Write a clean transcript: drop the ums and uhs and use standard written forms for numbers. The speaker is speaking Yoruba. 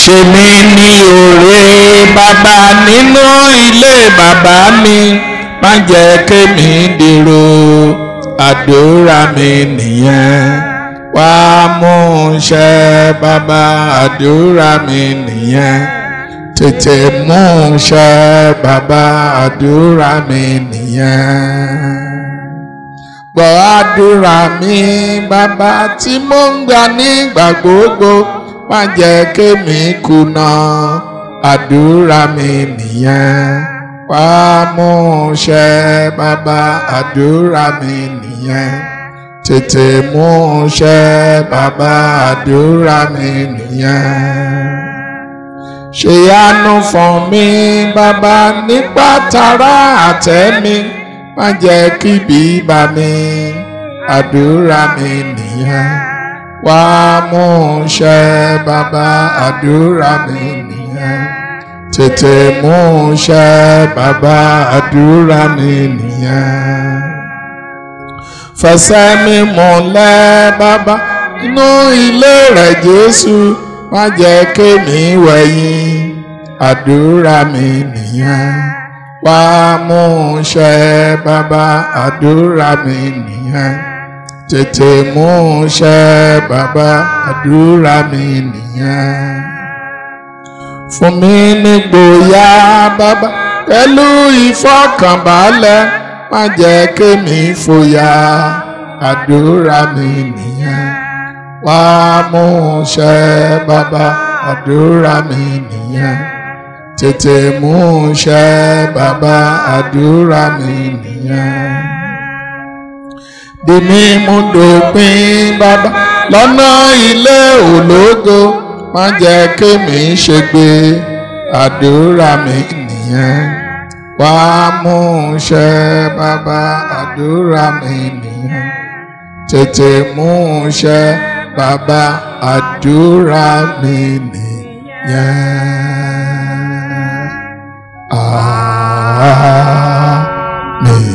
ṣe mí ní òré bàbá nínú ilé bàbá mi, má jẹ́ kémi dèrò, àdúrà mi nìyẹn. Wá mú ṣẹ bàbá, àdúrà mi nìyẹn. Tètè mú ṣẹ bàbá, àdúrà mi nìyẹn. Gbọ́ àdúrà mi bàbá tí mo ń gbà nígbà gbogbo, má jẹ́ kémi kùnà, àdúrà mi nìyẹn. Wá mú ṣẹ bàbá, àdúrà mi nìyẹn. Tètè mú ṣẹ bàbá, àdúrà mi nìyẹn. Ṣe àánú fún mi bàbá nípa tara àtẹ̀mí, má jẹ́ kíbi bá mi, àdúrà mi nìyẹn. Wá mú ṣẹ bàbá, àdúrà mi nìyẹn. Tètè mú ṣẹ bàbá, àdúrà mi nìyẹn. Fẹsẹ̀ mi múlẹ̀ bàbá inú ilé rẹ̀ Jésù, má jẹ́ kémi wẹ̀yìn, àdúrà mi nìyẹn. Wá mú ṣẹ bàbá, àdúrà mi nìyẹn. Tètè mú ṣẹ bàbá, àdúrà mi nìyẹn. Fún mi nígboyà bàbá pẹ̀lú ìfọ̀kànbalẹ̀, má jẹ́ kémi fòyà, àdúrà mi nìyẹn. Wá mú ṣẹ bàbá, àdúrà mi nìyẹn. Tètè mú ṣẹ bàbá, àdúrà mi nìyẹn. Di mímú dópin bàbá lọ́nà ilé ológo, má jẹ́ kémi ṣègbé, àdúrà mi nìyẹn. Wá mú ṣẹ bàbá, àdúrà mi nìyẹn. Tètè mú ṣẹ bàbá, àdúrà mi nìyẹn. Àmín.